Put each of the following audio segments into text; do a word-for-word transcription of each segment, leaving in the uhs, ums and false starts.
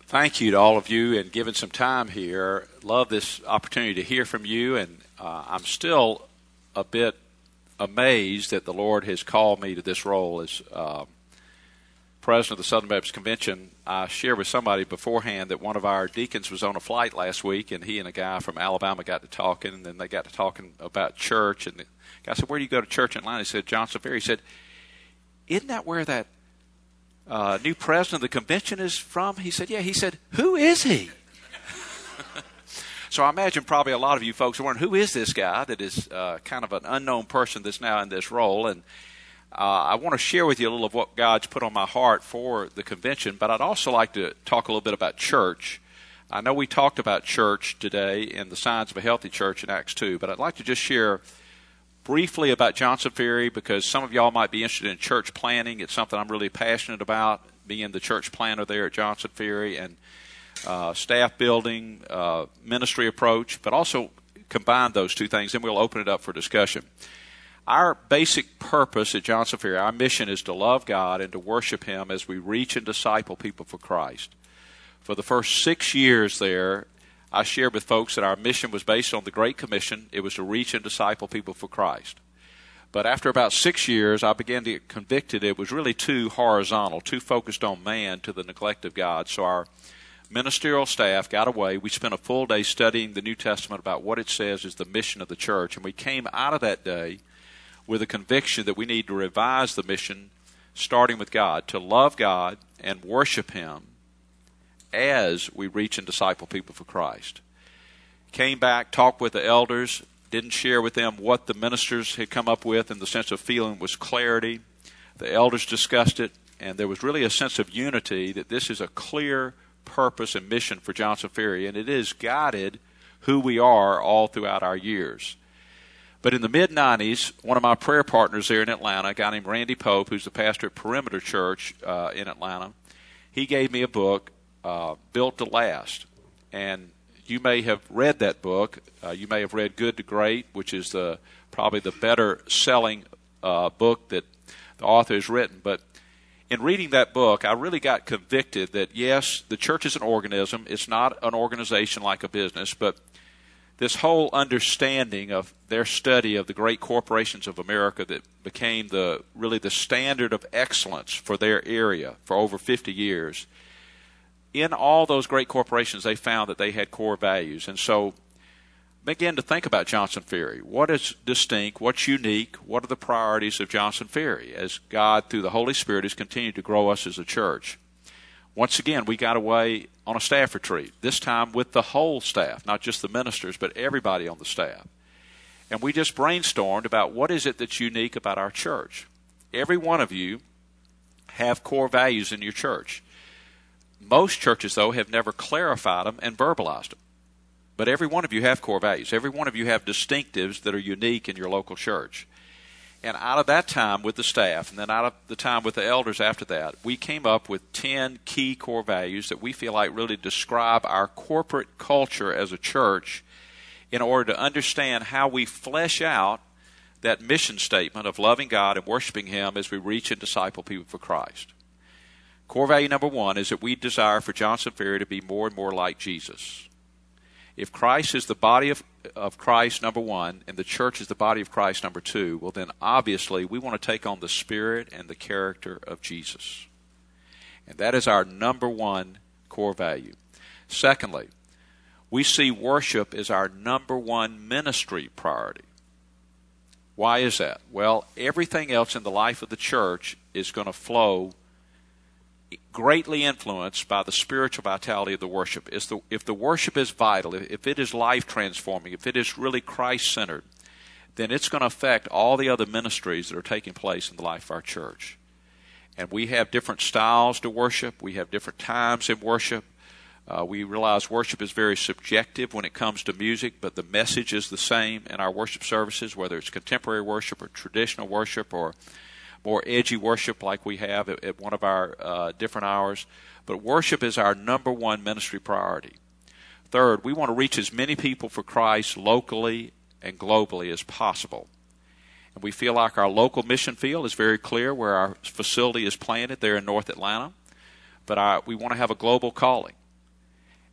Thank you to all of you and giving some time here. Love this opportunity to hear from you, and uh, I'm still a bit amazed that the Lord has called me to this role as uh, president of the Southern Baptist Convention. I shared with somebody beforehand that one of our deacons was on a flight last week, and he and a guy from Alabama got to talking, and then they got to talking about church. And the guy said, "Where do you go to church in Atlanta?" He said, "Johnson Ferry." He said, "Isn't that where that uh, new president of the convention is from?" He said, "Yeah." He said, "Who is he?" So I imagine probably a lot of you folks are wondering, who is this guy that is uh, kind of an unknown person that's now in this role? And uh, I want to share with you a little of what God's put on my heart for the convention, but I'd also like to talk a little bit about church. I know we talked about church today in the Signs of a Healthy Church in Acts two, but I'd like to just share briefly about Johnson Ferry because some of y'all might be interested in church planning. It's something I'm really passionate about, being the church planner there at Johnson Ferry, and Uh, staff building, uh, ministry approach, but also combine those two things, and we'll open it up for discussion. Our basic purpose at Johnson Ferry, our mission is to love God and to worship Him as we reach and disciple people for Christ. For the first six years there, I shared with folks that our mission was based on the Great Commission. It was to reach and disciple people for Christ. But after about six years, I began to get convicted it was really too horizontal, too focused on man to the neglect of God. So our ministerial staff got away. We spent a full day studying the New Testament about what it says is the mission of the church. And we came out of that day with a conviction that we need to revise the mission, starting with God, to love God and worship Him as we reach and disciple people for Christ. Came back, talked with the elders, didn't share with them what the ministers had come up with in the sense of feeling was clarity. The elders discussed it, and there was really a sense of unity that this is a clear purpose and mission for Johnson Ferry, and it has guided who we are all throughout our years. But in the mid nineties, one of my prayer partners there in Atlanta, a guy named Randy Pope, who's the pastor at Perimeter Church uh, in Atlanta, he gave me a book, uh, Built to Last. And you may have read that book. Uh, you may have read Good to Great, which is the probably the better selling uh, book that the author has written. But in reading that book, I really got convicted that, yes, the church is an organism. It's not an organization like a business, but this whole understanding of their study of the great corporations of America that became the really the standard of excellence for their area for over fifty years, in all those great corporations, they found that they had core values. And so begin to think about Johnson Ferry. What is distinct? What's unique? What are the priorities of Johnson Ferry as God, through the Holy Spirit, has continued to grow us as a church? Once again, we got away on a staff retreat, this time with the whole staff, not just the ministers, but everybody on the staff. And we just brainstormed about what is it that's unique about our church. Every one of you have core values in your church. Most churches, though, have never clarified them and verbalized them. But every one of you have core values. Every one of you have distinctives that are unique in your local church. And out of that time with the staff, and then out of the time with the elders after that, we came up with ten key core values that we feel like really describe our corporate culture as a church in order to understand how we flesh out that mission statement of loving God and worshiping Him as we reach and disciple people for Christ. Core value number one is that we desire for Johnson Ferry to be more and more like Jesus. If Christ is the body of, of Christ, number one, and the church is the body of Christ, number two, well then obviously we want to take on the spirit and the character of Jesus. And that is our number one core value. Secondly, we see worship as our number one ministry priority. Why is that? Well, everything else in the life of the church is going to flow greatly influenced by the spiritual vitality of the worship. If the, if the worship is vital, if it is life-transforming, if it is really Christ-centered, then it's going to affect all the other ministries that are taking place in the life of our church. And we have different styles to worship. We have different times in worship. Uh, we realize worship is very subjective when it comes to music, but the message is the same in our worship services, whether it's contemporary worship or traditional worship or more edgy worship like we have at, at one of our uh, different hours. But worship is our number one ministry priority. Third, we want to reach as many people for Christ locally and globally as possible. And we feel like our local mission field is very clear where our facility is planted there in North Atlanta. But our, we want to have a global calling.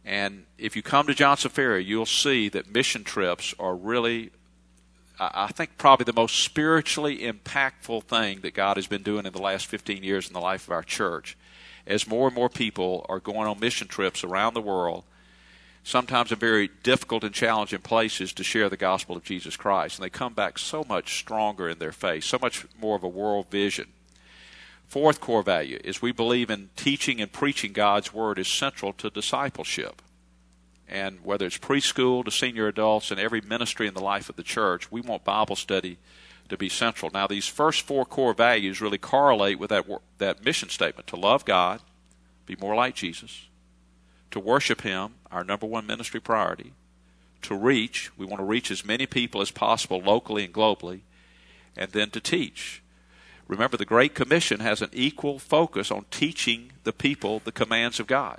And if you come to Johnson Ferry, you'll see that mission trips are really, I think, probably the most spiritually impactful thing that God has been doing in the last fifteen years in the life of our church. As more and more people are going on mission trips around the world, sometimes in very difficult and challenging places, to share the gospel of Jesus Christ. And they come back so much stronger in their faith, so much more of a world vision. Fourth core value is we believe in teaching and preaching God's Word is central to discipleship. And whether it's preschool to senior adults and every ministry in the life of the church, we want Bible study to be central. Now, these first four core values really correlate with that that mission statement: to love God, be more like Jesus, to worship Him, our number one ministry priority, to reach, we want to reach as many people as possible locally and globally, and then to teach. Remember, the Great Commission has an equal focus on teaching the people the commands of God.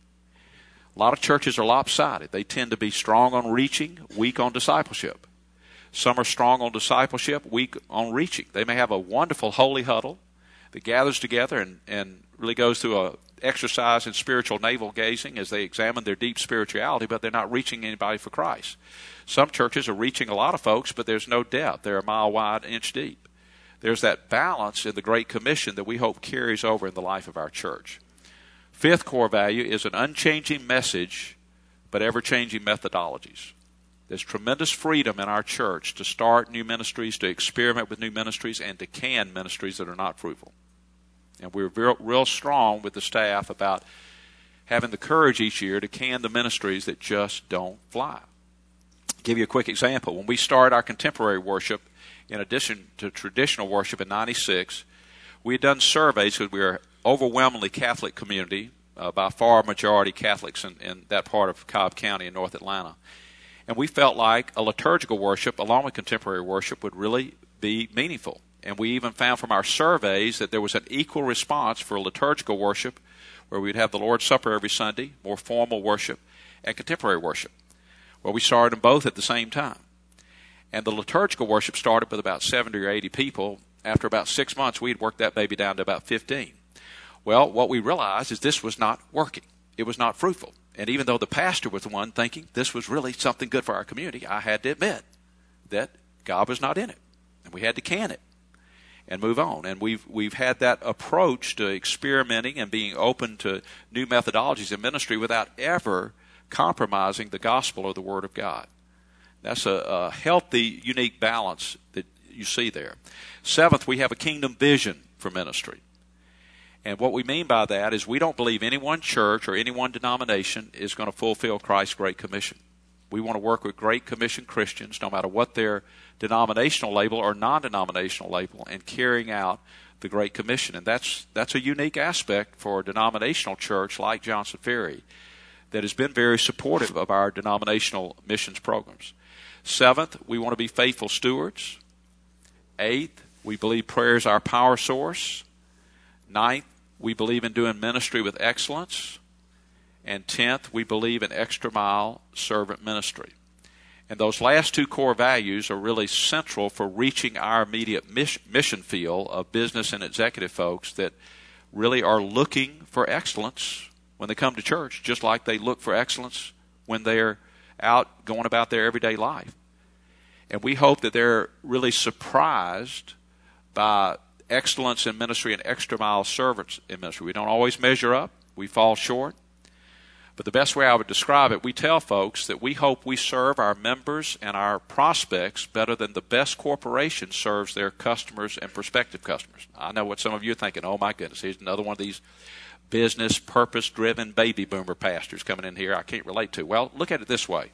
A lot of churches are lopsided. They tend to be strong on reaching, weak on discipleship. Some are strong on discipleship, weak on reaching. They may have a wonderful holy huddle that gathers together and, and really goes through a exercise in spiritual navel gazing as they examine their deep spirituality, but they're not reaching anybody for Christ. Some churches are reaching a lot of folks, but there's no depth. They're a mile wide, inch deep. There's that balance in the Great Commission that we hope carries over in the life of our church. Fifth core value is an unchanging message, but ever-changing methodologies. There's tremendous freedom in our church to start new ministries, to experiment with new ministries, and to can ministries that are not fruitful. And we're real, real strong with the staff about having the courage each year to can the ministries that just don't fly. I'll give you a quick example. When we started our contemporary worship, in addition to traditional worship in ninety-six, we had done surveys because we were overwhelmingly Catholic community, uh, by far majority Catholics in, in that part of Cobb County in North Atlanta. And we felt like a liturgical worship along with contemporary worship would really be meaningful. And we even found from our surveys that there was an equal response for liturgical worship, where we'd have the Lord's Supper every Sunday, more formal worship, and contemporary worship, where we started them both at the same time. And the liturgical worship started with about seventy or eighty people. After about six months, we'd worked that baby down to about fifteen. Well, what we realized is this was not working. It was not fruitful. And even though the pastor was the one thinking this was really something good for our community, I had to admit that God was not in it. And we had to can it and move on. And we've we've had that approach to experimenting and being open to new methodologies in ministry without ever compromising the gospel or the Word of God. That's a, a healthy, unique balance that you see there. Seventh, we have a kingdom vision for ministry. And what we mean by that is we don't believe any one church or any one denomination is going to fulfill Christ's Great Commission. We want to work with Great Commission Christians, no matter what their denominational label or non-denominational label, in carrying out the Great Commission. And that's that's a unique aspect for a denominational church like Johnson Ferry that has been very supportive of our denominational missions programs. Seventh, we want to be faithful stewards. Eighth, we believe prayer is our power source. Ninth, we believe in doing ministry with excellence. And tenth, we believe in extra mile servant ministry. And those last two core values are really central for reaching our immediate mission field of business and executive folks that really are looking for excellence when they come to church, just like they look for excellence when they're out going about their everyday life. And we hope that they're really surprised by excellence in ministry and extra mile servants in ministry. We don't always measure up. We fall short. But the best way I would describe it, we tell folks that we hope we serve our members and our prospects better than the best corporation serves their customers and prospective customers. I know what some of you are thinking. Oh, my goodness, here's another one of these business, purpose-driven baby boomer pastors coming in here I can't relate to. Well, look at it this way.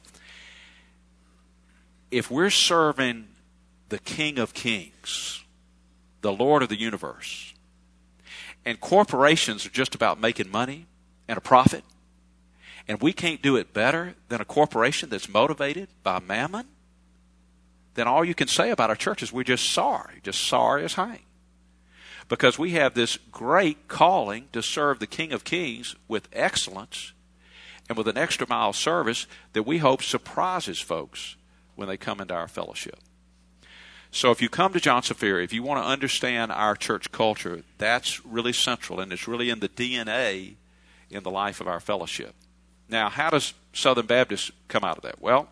If we're serving the King of Kings, the Lord of the universe, and corporations are just about making money and a profit, and we can't do it better than a corporation that's motivated by mammon, then all you can say about our church is we're just sorry, just sorry as hang. Because we have this great calling to serve the King of Kings with excellence and with an extra mile service that we hope surprises folks when they come into our fellowship. So if you come to Johnson Ferry, if you want to understand our church culture, that's really central, and it's really in the D N A in the life of our fellowship. Now, how does Southern Baptist come out of that? Well,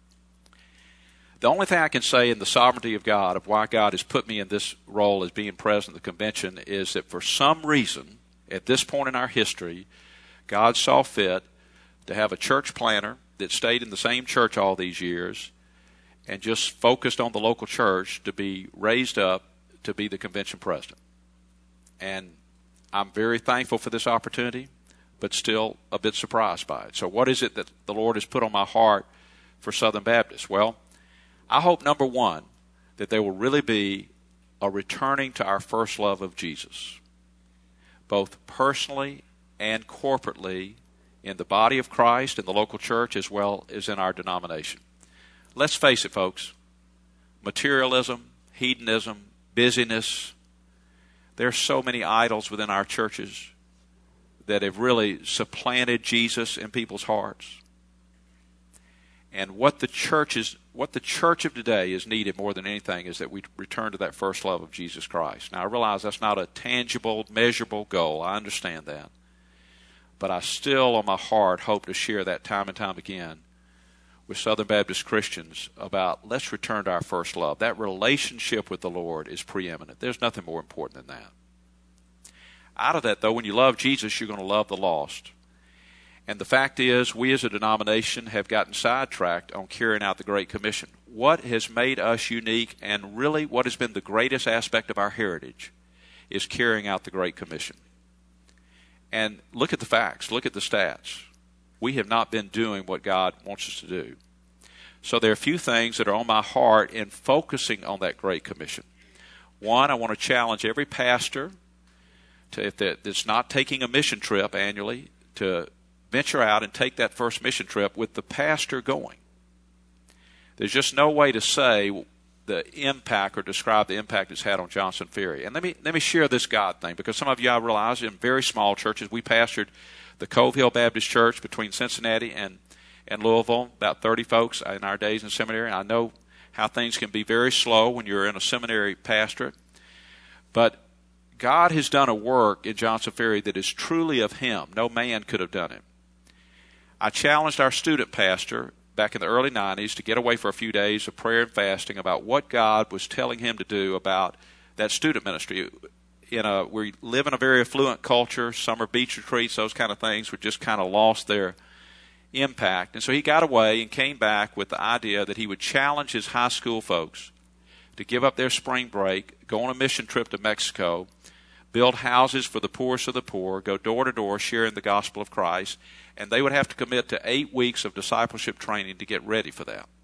the only thing I can say in the sovereignty of God, of why God has put me in this role as being president of the convention, is that for some reason, at this point in our history, God saw fit to have a church planter that stayed in the same church all these years and just focused on the local church to be raised up to be the convention president. And I'm very thankful for this opportunity, but still a bit surprised by it. So what is it that the Lord has put on my heart for Southern Baptist? Well, I hope, number one, that there will really be a returning to our first love of Jesus, both personally and corporately in the body of Christ, in the local church, as well as in our denomination. Let's face it, folks. Materialism, hedonism, busyness. There are so many idols within our churches that have really supplanted Jesus in people's hearts. And what the church is, what the church of today is needed more than anything is that we return to that first love of Jesus Christ. Now, I realize that's not a tangible, measurable goal. I understand that. But I still, on my heart, hope to share that time and time again with Southern Baptist Christians about let's return to our first love. That relationship with the Lord is preeminent. There's nothing more important than that. Out of that, though, when you love Jesus, you're going to love the lost. And the fact is, we as a denomination have gotten sidetracked on carrying out the Great Commission. What has made us unique, and really what has been the greatest aspect of our heritage, is carrying out the Great Commission. And look at the facts. Look at the stats. We have not been doing what God wants us to do. So there are a few things that are on my heart in focusing on that Great Commission. One, I want to challenge every pastor to, if that's not taking a mission trip annually, to venture out and take that first mission trip with the pastor going. There's just no way to say the impact or describe the impact it's had on Johnson Ferry. And let me let me share this God thing, because some of you, I realize, in very small churches, we pastored the Cove Hill Baptist Church between Cincinnati and, and Louisville, about thirty folks in our days in seminary. I know how things can be very slow when you're in a seminary pastorate. But God has done a work in Johnson Ferry that is truly of Him. No man could have done it. I challenged our student pastor back in the early nineties to get away for a few days of prayer and fasting about what God was telling him to do about that student ministry. In a, we live in a very affluent culture. Summer beach retreats, those kind of things, were just kind of lost their impact. And so he got away and came back with the idea that he would challenge his high school folks to give up their spring break, go on a mission trip to Mexico, build houses for the poorest of the poor, go door to door sharing the gospel of Christ, and they would have to commit to eight weeks of discipleship training to get ready for that.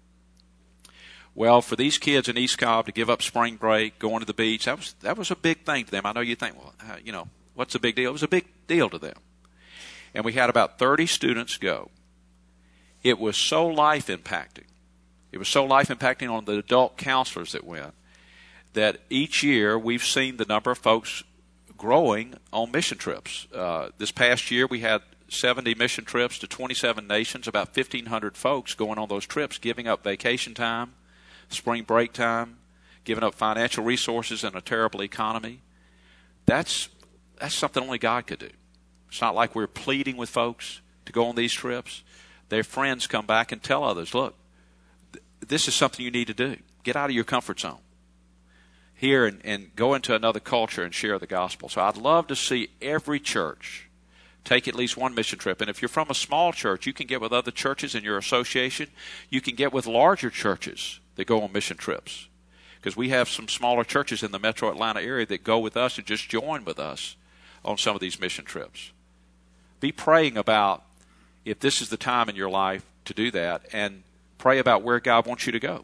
Well, for these kids in East Cobb to give up spring break, going to the beach, that was that was a big thing to them. I know you think, well, uh, you know, what's the big deal? It was a big deal to them. And we had about thirty students go. It was so life-impacting. It was so life-impacting on the adult counselors that went, that each year we've seen the number of folks growing on mission trips. Uh, this past year we had seventy mission trips to twenty-seven nations, about fifteen hundred folks going on those trips, giving up vacation time, spring break time, giving up financial resources in a terrible economy. That's that's something only God could do. It's not like we're pleading with folks to go on these trips. Their friends come back and tell others, look, th- this is something you need to do. Get out of your comfort zone here and, and go into another culture and share the gospel. So I'd love to see every church take at least one mission trip. And if you're from a small church, you can get with other churches in your association. You can get with larger churches that go on mission trips, because we have some smaller churches in the metro Atlanta area that go with us and just join with us on some of these mission trips. Be praying about if this is the time in your life to do that, and pray about where God wants you to go.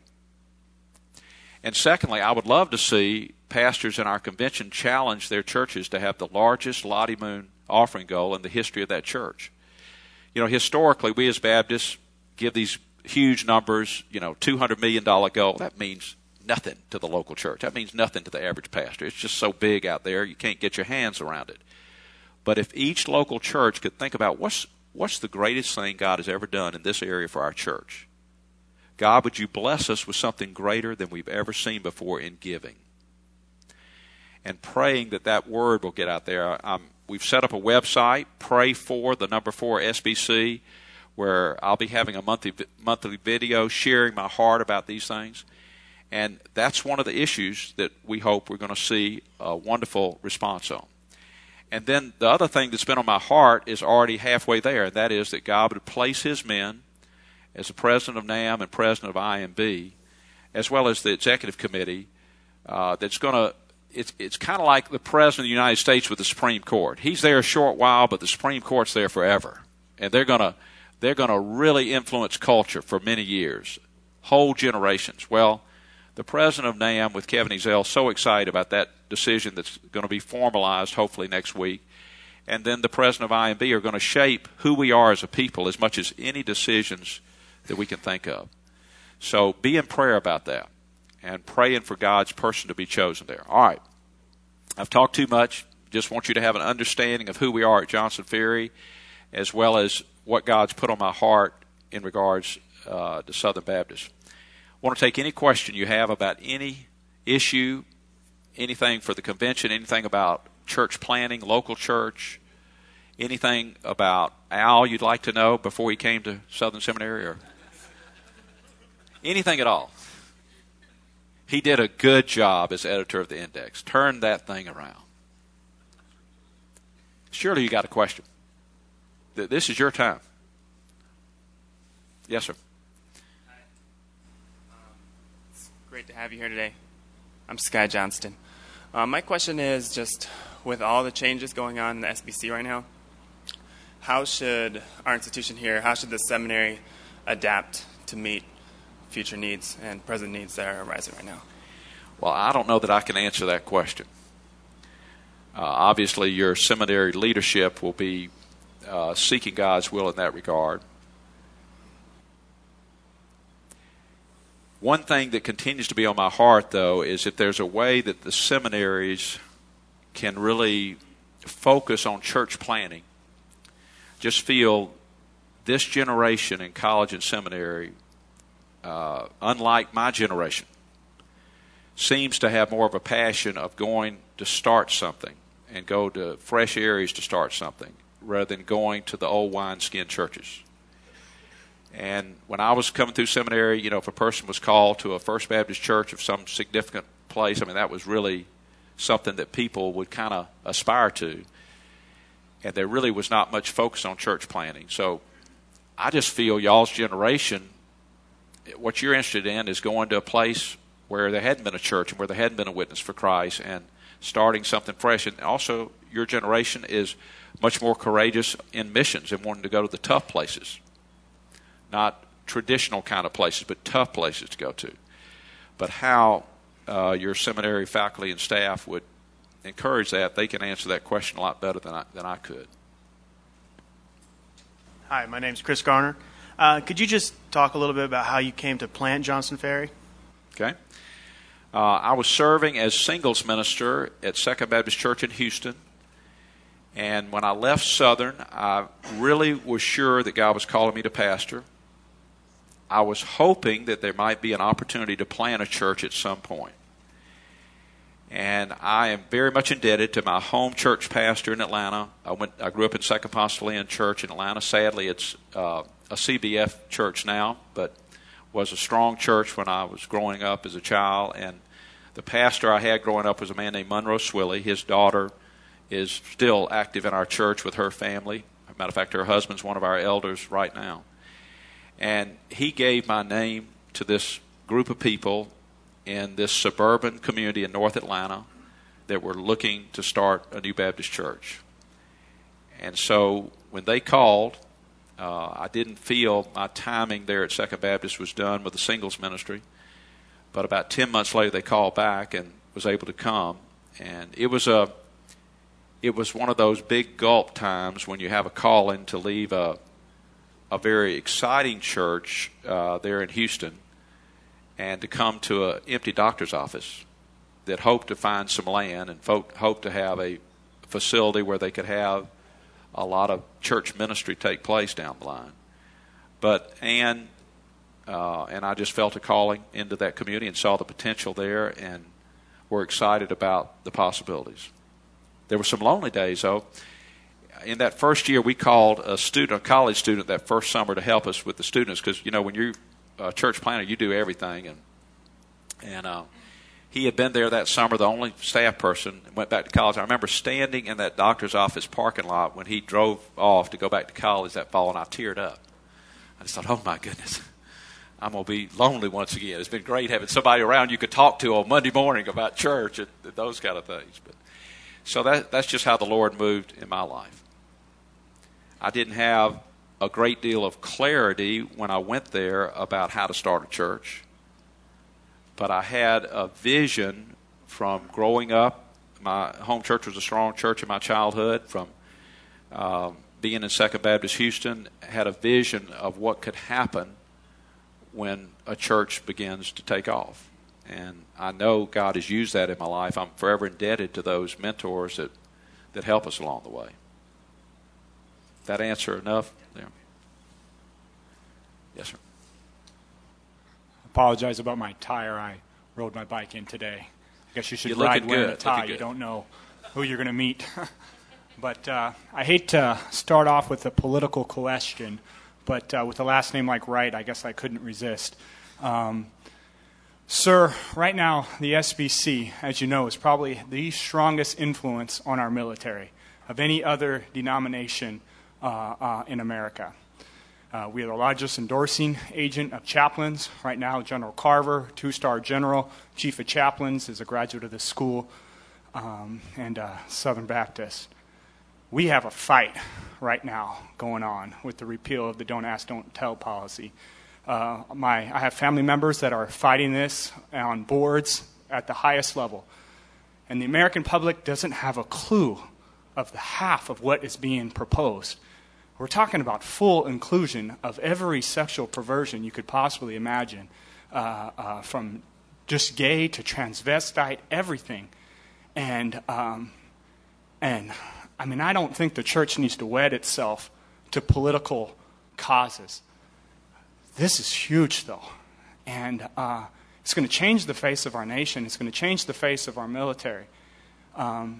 And secondly, I would love to see pastors in our convention challenge their churches to have the largest Lottie Moon offering goal in the history of that church. You know, historically, we as Baptists give these huge numbers, you know, two hundred million dollars goal. That means nothing to the local church. That means nothing to the average pastor. It's just so big out there, you can't get your hands around it. But if each local church could think about what's what's the greatest thing God has ever done in this area for our church? God, would you bless us with something greater than we've ever seen before in giving? And praying that that word will get out there. Um, we've set up a website, pray for the number four S B C, where I'll be having a monthly monthly video sharing my heart about these things. And that's one of the issues that we hope we're going to see a wonderful response on. And then the other thing that's been on my heart is already halfway there, and that is that God would place his men as the president of NAM and president of I M B, as well as the executive committee, uh, that's going to, it's, it's kind of like the president of the United States with the Supreme Court. He's there a short while, but the Supreme Court's there forever. And they're going to, they're going to really influence culture for many years, whole generations. Well, the president of NAM with Kevin Ezell, so excited about that decision that's going to be formalized hopefully next week. And then the president of I M B are going to shape who we are as a people as much as any decisions that we can think of. So be in prayer about that and praying for God's person to be chosen there. All right. I've talked too much. Just want you to have an understanding of who we are at Johnson Ferry, as well as what God's put on my heart in regards uh, to Southern Baptist. I want to take any question you have about any issue, anything for the convention, anything about church planning, local church, anything about Al you'd like to know before he came to Southern Seminary, or anything at all. He did a good job as editor of the Index. Turned that thing around. Surely you got a question. This is your time. Yes, sir. Great to have you here today. I'm Sky Johnston. Uh, my question is just, with all the changes going on in the S B C right now, how should our institution here, how should the seminary adapt to meet future needs and present needs that are arising right now? Well, I don't know that I can answer that question. Uh, obviously, your seminary leadership will be uh, seeking God's will in that regard. One thing that continues to be on my heart, though, is if there's a way that the seminaries can really focus on church planning. Just feel this generation in college and seminary, uh, unlike my generation, seems to have more of a passion of going to start something and go to fresh areas to start something rather than going to the old wineskin churches. And when I was coming through seminary, you know, if a person was called to a First Baptist church of some significant place, I mean, that was really something that people would kind of aspire to. And there really was not much focus on church planning. So I just feel y'all's generation, what you're interested in is going to a place where there hadn't been a church and where there hadn't been a witness for Christ and starting something fresh. And also, your generation is much more courageous in missions and wanting to go to the tough places. Not traditional kind of places, but tough places to go to. But how uh, your seminary faculty and staff would encourage that, they can answer that question a lot better than I, than I could. Hi, my name's Chris Garner. Uh, could you just talk a little bit about how you came to plant Johnson Ferry? Okay. Uh, I was serving as singles minister at Second Baptist Church in Houston. And when I left Southern, I really was sure that God was calling me to pastor. I was hoping that there might be an opportunity to plant a church at some point. And I am very much indebted to my home church pastor in Atlanta. I went. I grew up in Second Apostolian Church in Atlanta. Sadly, it's uh, a C B F church now, but was a strong church when I was growing up as a child. And the pastor I had growing up was a man named Monroe Swilley. His daughter is still active in our church with her family. As a matter of fact, her husband's one of our elders right now. And he gave my name to this group of people in this suburban community in North Atlanta that were looking to start a new Baptist church. And so when they called, uh, I didn't feel my timing there at Second Baptist was done with the singles ministry. But about ten months later, they called back and was able to come. And it was a, it was one of those big gulp times when you have a calling to leave a a very exciting church uh, there in Houston and to come to an empty doctor's office that hoped to find some land and folk hoped to have a facility where they could have a lot of church ministry take place down the line. But Ann uh, and I just felt a calling into that community and saw the potential there and were excited about the possibilities. There were some lonely days, though. in that first year, we called a student, a college student, that first summer to help us with the students because, you know, when you're a church planner, you do everything. And and uh, he had been there that summer, the only staff person, and went back to college. I remember standing in that doctor's office parking lot when he drove off to go back to college that fall, and I teared up. I just thought, oh, my goodness, I'm going to be lonely once again. It's been great having somebody around you could talk to on Monday morning about church and, and those kind of things. But so that that's just how the Lord moved in my life. I didn't have a great deal of clarity when I went there about how to start a church. But I had a vision from growing up. My home church was a strong church in my childhood. From um, being in Second Baptist Houston, had a vision of what could happen when a church begins to take off. And I know God has used that in my life. I'm forever indebted to those mentors that, that help us along the way. That answer enough there? Yes, sir. Apologize about my tire. I rode my bike in today. I guess you should You're ride looking wearing good. a tie. Looking You good. don't know who you're going to meet. But uh, I hate to start off with a political question, but uh, with a last name like Wright, I guess I couldn't resist. Um, sir, right now, the S B C, as you know, is probably the strongest influence on our military of any other denomination uh, uh, in America. Uh, we are the largest endorsing agent of chaplains. Right now, General Carver, two-star general, chief of chaplains, is a graduate of this school, um, and uh, Southern Baptist. We have a fight right now going on with the repeal of the Don't Ask, Don't Tell policy. Uh, my, I have family members that are fighting this on boards at the highest level. And the American public doesn't have a clue of the half of what is being proposed. We're talking about full inclusion of every sexual perversion you could possibly imagine, uh, uh, from just gay to transvestite, everything. And, um, and I mean, I don't think the church needs to wed itself to political causes. This is huge, though. And uh, it's going to change the face of our nation. It's going to change the face of our military. Um,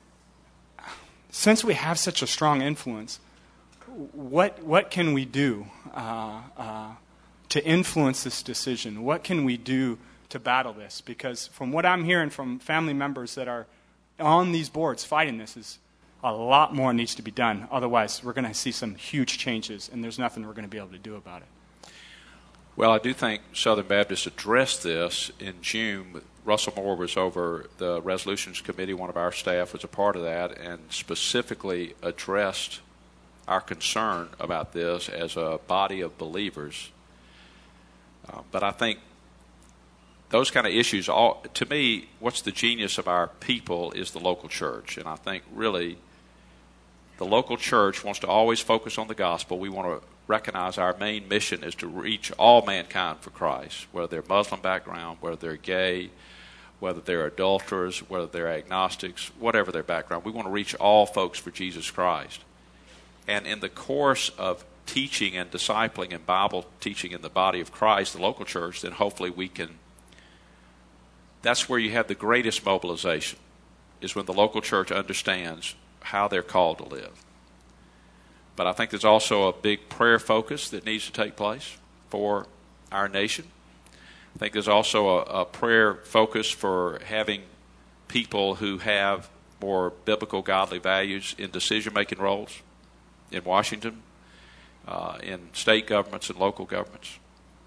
since we have such a strong influence, What what can we do uh, uh, to influence this decision? What can we do to battle this? Because from what I'm hearing from family members that are on these boards fighting this, is a lot more needs to be done. Otherwise, we're going to see some huge changes, and there's nothing we're going to be able to do about it. Well, I do think Southern Baptist addressed this in June. Russell Moore was over the Resolutions Committee. One of our staff was a part of that and specifically addressed our concern about this as a body of believers. Uh, but I think those kind of issues, all, to me, what's the genius of our people is the local church. And I think really the local church wants to always focus on the gospel. We want to recognize our main mission is to reach all mankind for Christ, whether they're Muslim background, whether they're gay, whether they're adulterers, whether they're agnostics, whatever their background. We want to reach all folks for Jesus Christ. And in the course of teaching and discipling and Bible teaching in the body of Christ, the local church, then hopefully we can, that's where you have the greatest mobilization, is when the local church understands how they're called to live. But I think there's also a big prayer focus that needs to take place for our nation. I think there's also a, a prayer focus for having people who have more biblical, godly values in decision-making roles in Washington, uh, in state governments and local governments.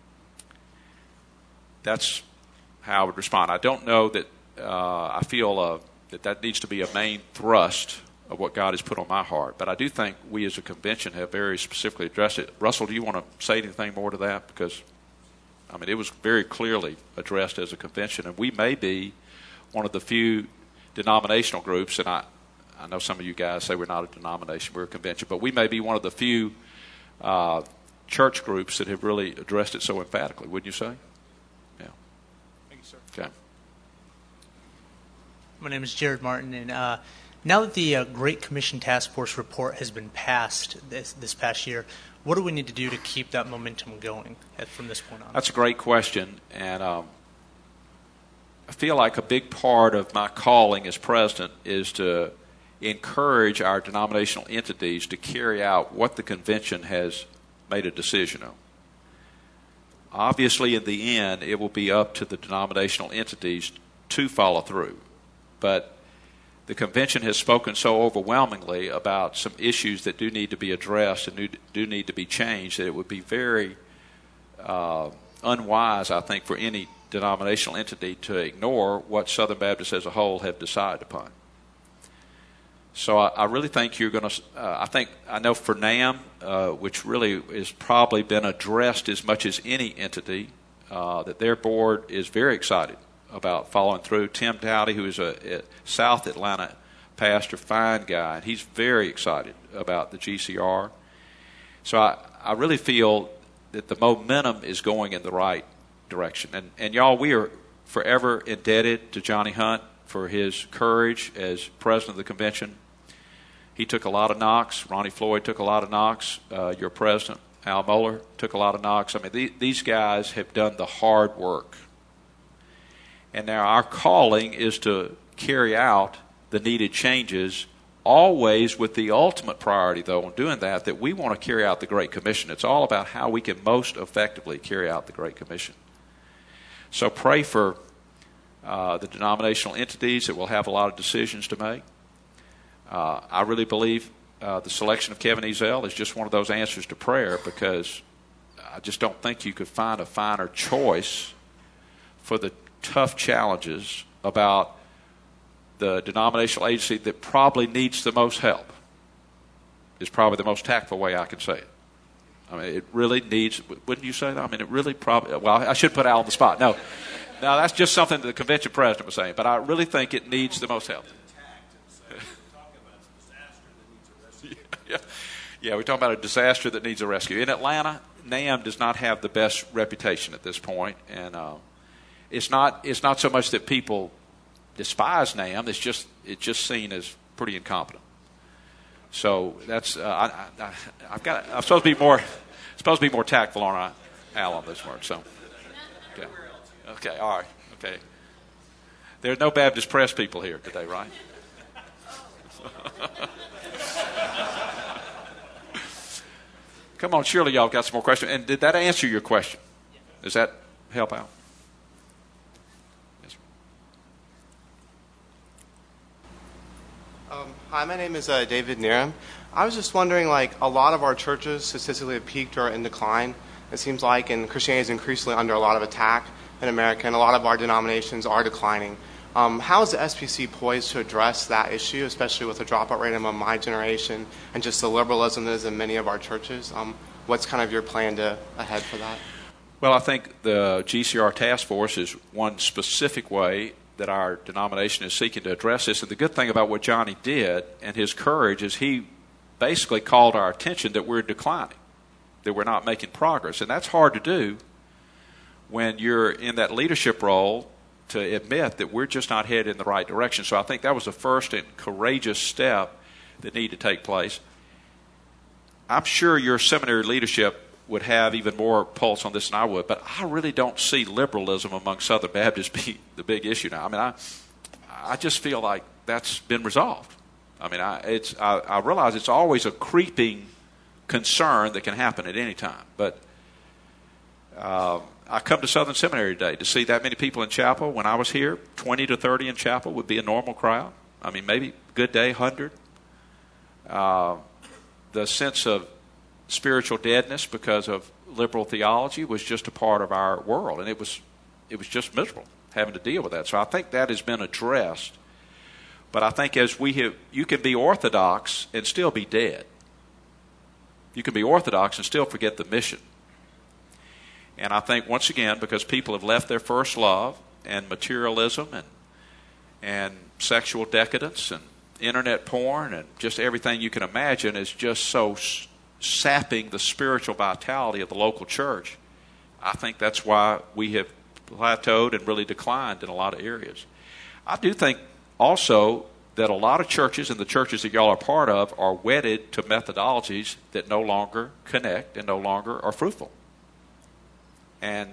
That's how I would respond. I don't know that uh, I feel uh, that that needs to be a main thrust of what God has put on my heart, but I do think we as a convention have very specifically addressed it. Russell, do you want to say anything more to that? Because, I mean, it was very clearly addressed as a convention, and we may be one of the few denominational groups, and I I know some of you guys say we're not a denomination, we're a convention, but we may be one of the few uh, church groups that have really addressed it so emphatically, wouldn't you say? Yeah. Thank you, sir. Okay. My name is Jared Martin, and uh, now that the uh, Great Commission Task Force report has been passed this, this past year, what do we need to do to keep that momentum going at, from this point on? That's a great question, and um, I feel like a big part of my calling as president is to encourage our denominational entities to carry out what the convention has made a decision on. Obviously, in the end, it will be up to the denominational entities to follow through. But the convention has spoken so overwhelmingly about some issues that do need to be addressed and do, do need to be changed that it would be very uh, unwise, I think, for any denominational entity to ignore what Southern Baptists as a whole have decided upon. So I, I really think you're going to, uh, I think, I know for NAMB, uh, which really has probably been addressed as much as any entity, uh, that their board is very excited about following through. Tim Dowdy, who is a, a South Atlanta pastor, fine guy, and he's very excited about the G C R. So I, I really feel that the momentum is going in the right direction. And, and y'all, we are forever indebted to Johnny Hunt for his courage as president of the convention. He took a lot of knocks. Ronnie Floyd took a lot of knocks. Uh, your president, Al Mohler, took a lot of knocks. I mean, the, these guys have done the hard work. And now our calling is to carry out the needed changes, always with the ultimate priority, though, on doing that, that we want to carry out the Great Commission. It's all about how we can most effectively carry out the Great Commission. So pray for uh, the denominational entities that will have a lot of decisions to make. Uh, I really believe uh, the selection of Kevin Ezell is just one of those answers to prayer, because I just don't think you could find a finer choice for the tough challenges about the denominational agency that probably needs the most help. Is probably the most tactful way I can say it. I mean, it really needs, wouldn't you say that? I mean, it really probably, well, I should put Al on the spot. No, no, that's just something that the convention president was saying, but I really think it needs the most help. Yeah, yeah, we're talking about a disaster that needs a rescue. In Atlanta, NAMB does not have the best reputation at this point, and uh, it's not it's not so much that people despise NAMB. It's just it's just seen as pretty incompetent. So that's uh, I, I, I've got I'm supposed to be more supposed to be more tactful, aren't I, Al, on this word? So okay, okay, all right, okay. There are no Baptist press people here today, right? Come on, surely y'all got some more questions. And did that answer your question? Does that help out? Yes. Um, hi, my name is uh, David Niram. I was just wondering, like, a lot of our churches statistically have peaked or in decline, it seems like, and Christianity is increasingly under a lot of attack in America, and a lot of our denominations are declining. Um, how is the S B C poised to address that issue, especially with the dropout rate among my generation and just the liberalism that is in many of our churches? Um, what's kind of your plan to ahead for that? Well, I think the G C R task force is one specific way that our denomination is seeking to address this. And the good thing about what Johnny did and his courage is he basically called our attention that we're declining, that we're not making progress. And that's hard to do when you're in that leadership role, to admit that we're just not headed in the right direction. So I think that was the first and courageous step that needed to take place. I'm sure your seminary leadership would have even more pulse on this than I would, but I really don't see liberalism among Southern Baptists be the big issue now. I mean, I I just feel like that's been resolved. I mean, I it's I, I realize it's always a creeping concern that can happen at any time, but uh, I come to Southern Seminary today to see that many people in chapel. When I was here, twenty to thirty in chapel would be a normal crowd. I mean, maybe good day, one hundred. Uh, the sense of spiritual deadness because of liberal theology was just a part of our world, and it was it was just miserable having to deal with that. So I think that has been addressed. But I think as we have, you can be orthodox and still be dead. You can be orthodox and still forget the mission. And I think, once again, because people have left their first love, and materialism and and sexual decadence and internet porn and just everything you can imagine is just so s- sapping the spiritual vitality of the local church, I think that's why we have plateaued and really declined in a lot of areas. I do think also that a lot of churches, and the churches that y'all are part of, are wedded to methodologies that no longer connect and no longer are fruitful. And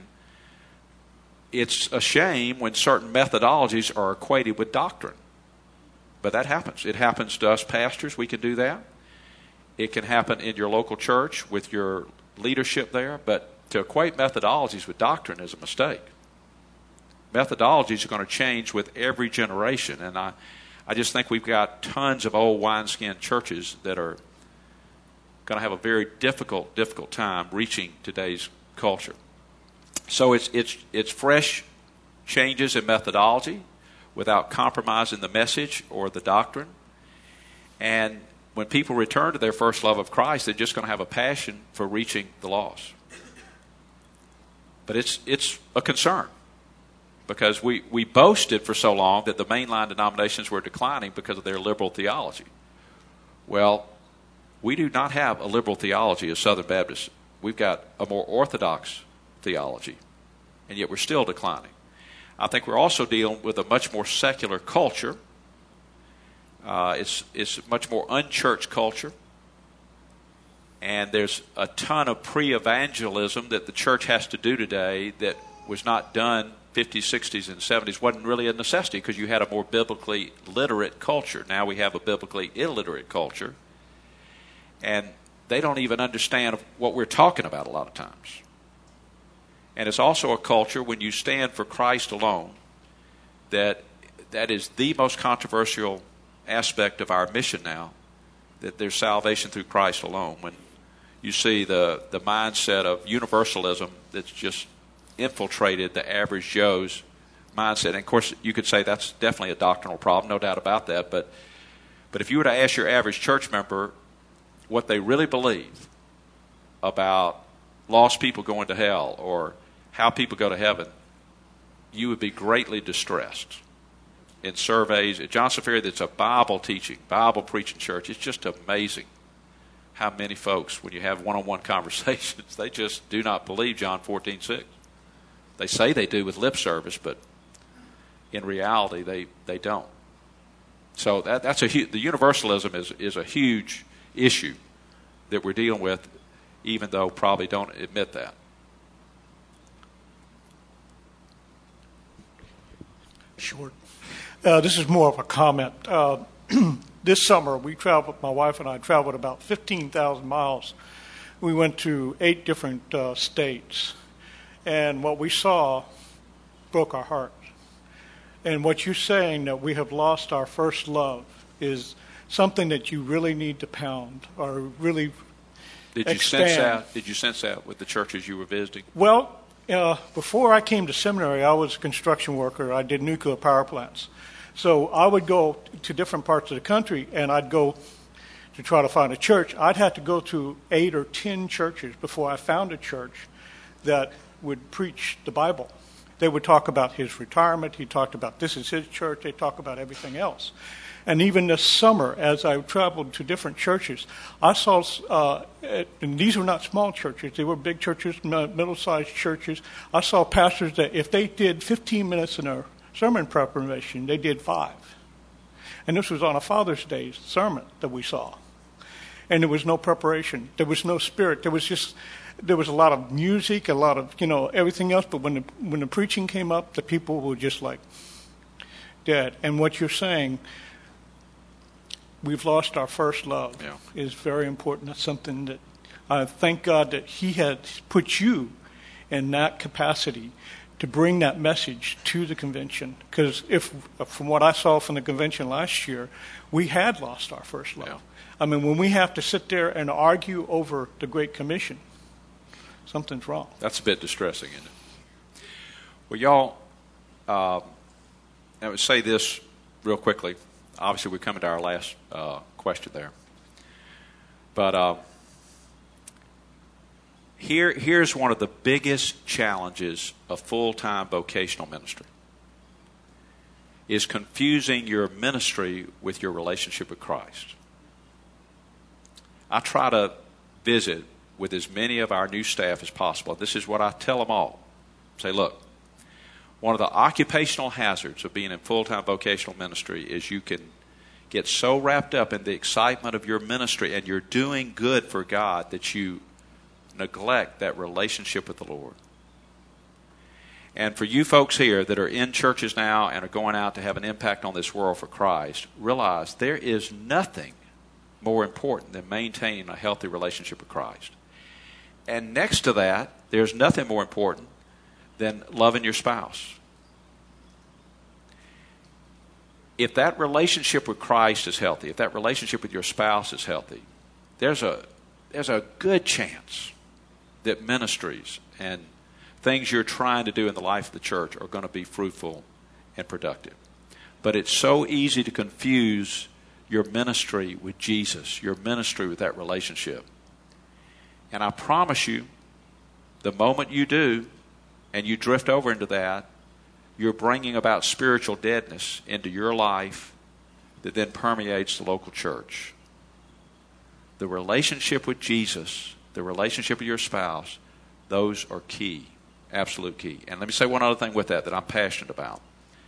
it's a shame when certain methodologies are equated with doctrine. But that happens. It happens to us pastors. We can do that. It can happen in your local church with your leadership there. But to equate methodologies with doctrine is a mistake. Methodologies are going to change with every generation. And I, I just think we've got tons of old wineskin churches that are going to have a very difficult, difficult time reaching today's culture. So it's it's it's fresh changes in methodology without compromising the message or the doctrine. And when people return to their first love of Christ, they're just going to have a passion for reaching the lost. But it's it's a concern because we, we boasted for so long that the mainline denominations were declining because of their liberal theology. Well, we do not have a liberal theology as Southern Baptists. We've got a more orthodox theology, and yet we're still declining. I think we're also dealing with a much more secular culture. Uh, it's it's much more unchurched culture, and there's a ton of pre-evangelism that the church has to do today that was not done fifties, sixties, and seventies. Wasn't really a necessity because you had a more biblically literate culture. Now we have a biblically illiterate culture, and they don't even understand what we're talking about a lot of times. And it's also a culture, when you stand for Christ alone, that that is the most controversial aspect of our mission now, that there's salvation through Christ alone. When you see the, the mindset of universalism that's just infiltrated the average Joe's mindset. And of course, you could say that's definitely a doctrinal problem, no doubt about that. But but if you were to ask your average church member what they really believe about lost people going to hell or how people go to heaven, you would be greatly distressed. In surveys at Johnson Ferry, that's a Bible teaching, Bible preaching church. It's just amazing how many folks, when you have one-on-one conversations, they just do not believe John fourteen six. They say they do with lip service, but in reality, they, they don't. So that, that's a the universalism is is a huge issue that we're dealing with, even though probably don't admit that. Short. Uh, this is more of a comment. Uh, this summer, we traveled, my wife and I traveled about fifteen thousand miles. We went to eight different uh, states, and what we saw broke our hearts. And what you're saying, that we have lost our first love, is something that you really need to pound or really Did you expand. sense that? Did you sense that with the churches you were visiting? Well, uh, before I came to seminary, I was a construction worker. I did nuclear power plants. So I would go to different parts of the country, and I'd go to try to find a church. I'd have to go to eight or ten churches before I found a church that would preach the Bible. They would talk about his retirement. He talked about this is his church. They talk about everything else. And even this summer, as I traveled to different churches, I saw, uh, and these were not small churches. They were big churches, middle-sized churches. I saw pastors that if they did fifteen minutes in a sermon preparation, they did five. And this was on a Father's Day sermon that we saw. And there was no preparation. There was no spirit. There was just, there was a lot of music, a lot of, you know, everything else. But when the, when the preaching came up, the people were just like dead. And what you're saying, we've lost our first love, yeah. is very important. That's something that I thank God that He had put you in that capacity to bring that message to the convention. Because if, from what I saw from the convention last year, we had lost our first love. Yeah. I mean, when we have to sit there and argue over the Great Commission, something's wrong. That's a bit distressing, isn't it? Well, y'all, uh, I would say this real quickly. Obviously, we're coming to our last uh, question there. But uh, here, here's one of the biggest challenges of full-time vocational ministry, is confusing your ministry with your relationship with Christ. I try to visit with as many of our new staff as possible. This is what I tell them all. Say, look, one of the occupational hazards of being in full-time vocational ministry is you can get so wrapped up in the excitement of your ministry and you're doing good for God that you neglect that relationship with the Lord. And for you folks here that are in churches now and are going out to have an impact on this world for Christ, realize there is nothing more important than maintaining a healthy relationship with Christ. And next to that, there's nothing more important than loving your spouse. If that relationship with Christ is healthy, if that relationship with your spouse is healthy, there's a there's a good chance that ministries and things you're trying to do in the life of the church are going to be fruitful and productive. But it's so easy to confuse your ministry with Jesus, your ministry with that relationship. And I promise you, the moment you do, and you drift over into that, you're bringing about spiritual deadness into your life that then permeates the local church. The relationship with Jesus, the relationship with your spouse, those are key, absolute key. And let me say one other thing with that that I'm passionate about.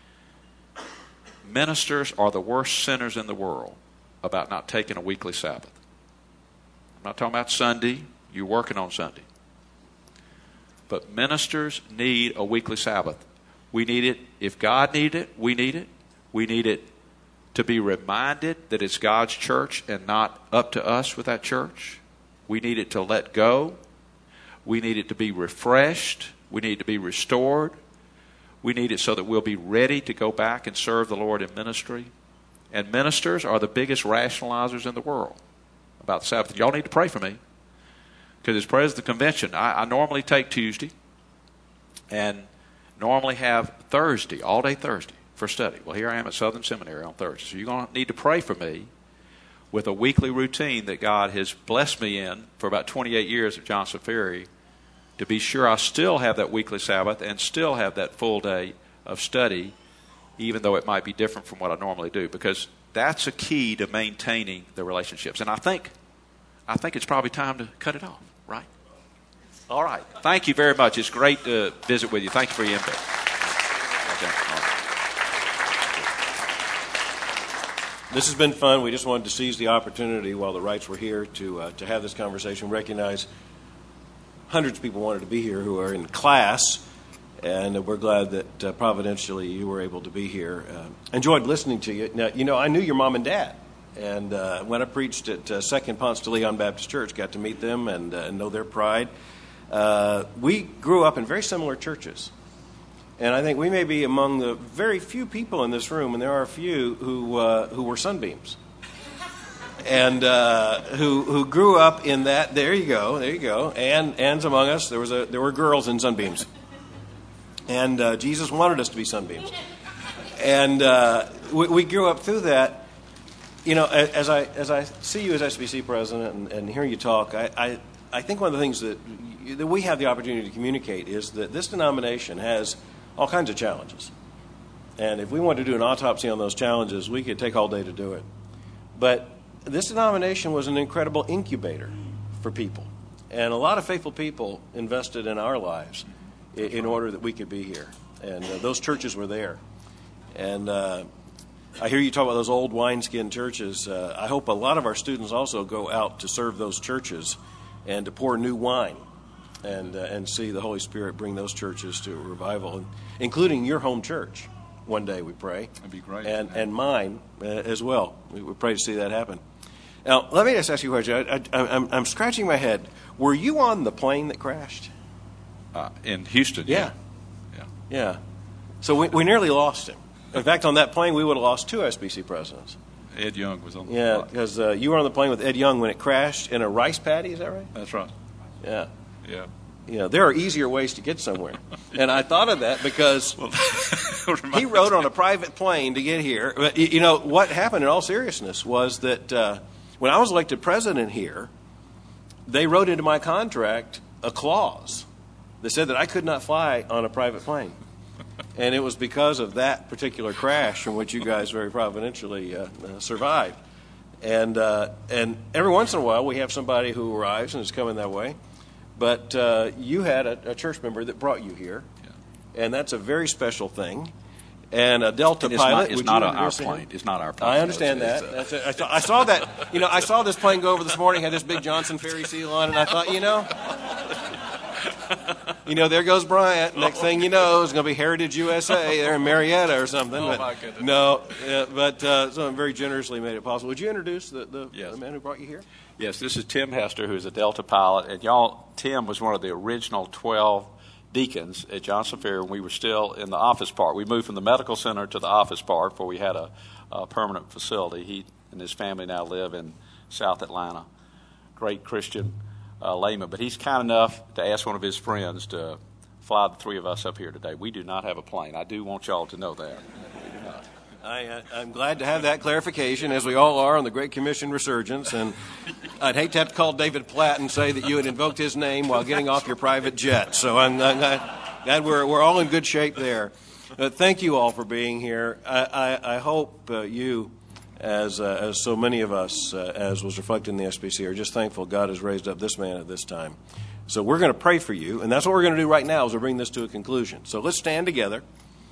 Ministers are the worst sinners in the world about not taking a weekly Sabbath. I'm not talking about Sunday. You're working on Sunday. But ministers need a weekly Sabbath. We need it. If God needed it, we need it. We need it to be reminded that it's God's church and not up to us with that church. We need it to let go. We need it to be refreshed. We need it to be restored. We need it so that we'll be ready to go back and serve the Lord in ministry. And ministers are the biggest rationalizers in the world about the Sabbath. Y'all need to pray for me. Because as president of the convention, I, I normally take Tuesday and normally have Thursday, all day Thursday, for study. Well, here I am at Southern Seminary on Thursday. So you're going to need to pray for me with a weekly routine that God has blessed me in for about twenty-eight years at Johnson Ferry to be sure I still have that weekly Sabbath and still have that full day of study, even though it might be different from what I normally do, because that's a key to maintaining the relationships. And I think, I think it's probably time to cut it off, right? All right. Thank you very much. It's great to visit with you. Thank you for your input. Okay. This has been fun. We just wanted to seize the opportunity while the Wrights were here to uh, to have this conversation. Recognize hundreds of people wanted to be here who are in class, and we're glad that uh, providentially you were able to be here. Uh, enjoyed listening to you. Now, you know, I knew your mom and dad, and uh, when I preached at uh, Second Ponce de Leon Baptist Church, got to meet them and uh, know their pride. Uh, we grew up in very similar churches. And I think we may be among the very few people in this room, and there are a few, who uh, who were Sunbeams. And uh, who who grew up in that. There you go, there you go. And and among us, there was a there were girls in Sunbeams. And uh, Jesus wanted us to be Sunbeams. And uh, we, we grew up through that. You know, as I as I see you as S B C president and, and hear you talk, I, I I think one of the things that that we have the opportunity to communicate is that this denomination has all kinds of challenges. And if we want to do an autopsy on those challenges, we could take all day to do it. But this denomination was an incredible incubator for people. And a lot of faithful people invested in our lives in, in order that we could be here. And uh, those churches were there. And uh, I hear you talk about those old wineskin churches. Uh, I hope a lot of our students also go out to serve those churches and to pour new wine. And uh, and see the Holy Spirit bring those churches to a revival, and, including your home church. One day we pray. That'd be great. And and mine uh, as well. We, we pray to see that happen. Now, let me just ask you a question. I, I, I'm, I'm scratching my head. Were you on the plane that crashed? Uh, in Houston, yeah. Yeah. Yeah. yeah. So we, we nearly lost him. In fact, on that plane, we would have lost two S B C presidents. Ed Young was on the Yeah, plane. because uh, you were on the plane with Ed Young when it crashed in a rice paddy, is that right? That's right. Yeah. Yeah. You know, there are easier ways to get somewhere. And I thought of that because he rode on a private plane to get here. But, you know, what happened in all seriousness was that uh, when I was elected president here, they wrote into my contract a clause that said that I could not fly on a private plane. And it was because of that particular crash from which you guys very providentially uh, uh, survived. And, uh, and every once in a while we have somebody who arrives and is coming that way. But uh, you had a, a church member that brought you here, yeah. And that's a very special thing. And a Delta and it's pilot. Not, it's not our plane. It's not our plane. I understand that. Uh, that's a, I, saw, I saw that. You know, I saw this plane go over this morning. Had this big Johnson Ferry seal on it. And I thought, you know, You know, there goes Bryant. Next thing you know, it's going to be Heritage U S A there in Marietta or something. Oh, but my goodness. No, uh, but uh, someone very generously made it possible. Would you introduce the, the, Yes. the man who brought you here? Yes, this is Tim Hester, who's a Delta pilot. And y'all, Tim was one of the original twelve deacons at Johnson Ferry when we were still in the office park. We moved from the medical center to the office park where we had a, a permanent facility. He and his family now live in South Atlanta. Great Christian uh, layman. But he's kind enough to ask one of his friends to fly the three of us up here today. We do not have a plane. I do want y'all to know that. We do not. I, uh, I'm glad to have that clarification, as we all are on the Great Commission resurgence. And I'd hate to have to call David Platt and say that you had invoked his name while getting off your private jet. So I'm, I'm glad, glad we're, we're all in good shape there. Uh, thank you all for being here. I, I, I hope uh, you, as uh, as so many of us, uh, as was reflected in the S B C, are just thankful God has raised up this man at this time. So we're going to pray for you, and that's what we're going to do right now as we bring this to a conclusion. So let's stand together.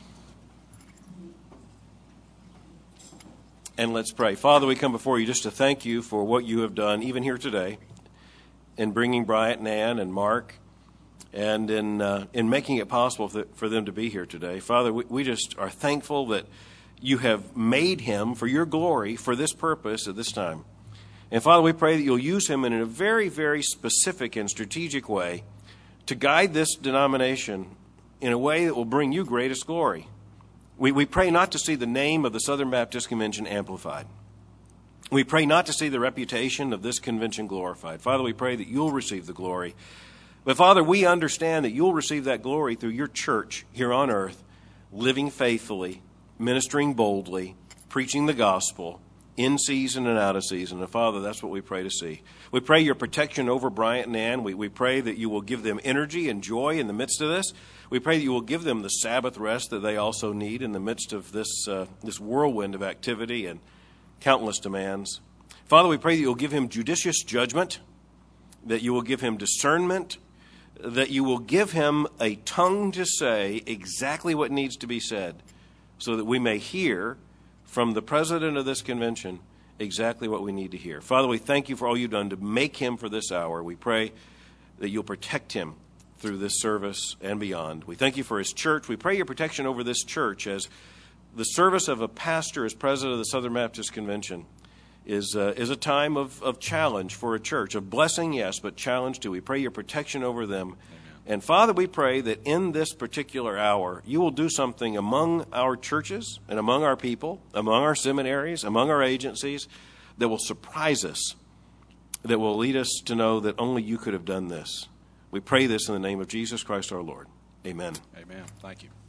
And let's pray. Father, we come before you just to thank you for what you have done, even here today, in bringing Bryant and Ann and Mark, and in uh, in making it possible for, for them to be here today. Father, we, we just are thankful that you have made him for your glory for this purpose at this time. And Father, we pray that you'll use him in a very, very specific and strategic way to guide this denomination in a way that will bring you greatest glory. We, we pray not to see the name of the Southern Baptist Convention amplified. We pray not to see the reputation of this convention glorified. Father, we pray that you'll receive the glory. But Father, we understand that you'll receive that glory through your church here on earth, living faithfully, ministering boldly, preaching the gospel, in season and out of season. And Father, that's what we pray to see. We pray your protection over Bryant and Ann. We, we pray that you will give them energy and joy in the midst of this. We pray that you will give them the Sabbath rest that they also need in the midst of this uh, this whirlwind of activity and countless demands. Father, we pray that you will give him judicious judgment, that you will give him discernment, that you will give him a tongue to say exactly what needs to be said, so that we may hear from the president of this convention exactly what we need to hear. Father, we thank you for all you've done to make him for this hour. We pray that you'll protect him through this service and beyond. We thank you for his church. We pray your protection over this church as the service of a pastor as president of the Southern Baptist Convention is uh, is a time of, of challenge for a church, of blessing, yes, but challenge too. We pray your protection over them. Amen. And Father, we pray that in this particular hour, you will do something among our churches and among our people, among our seminaries, among our agencies, that will surprise us, that will lead us to know that only you could have done this. We pray this in the name of Jesus Christ our Lord. Amen. Amen. Thank you.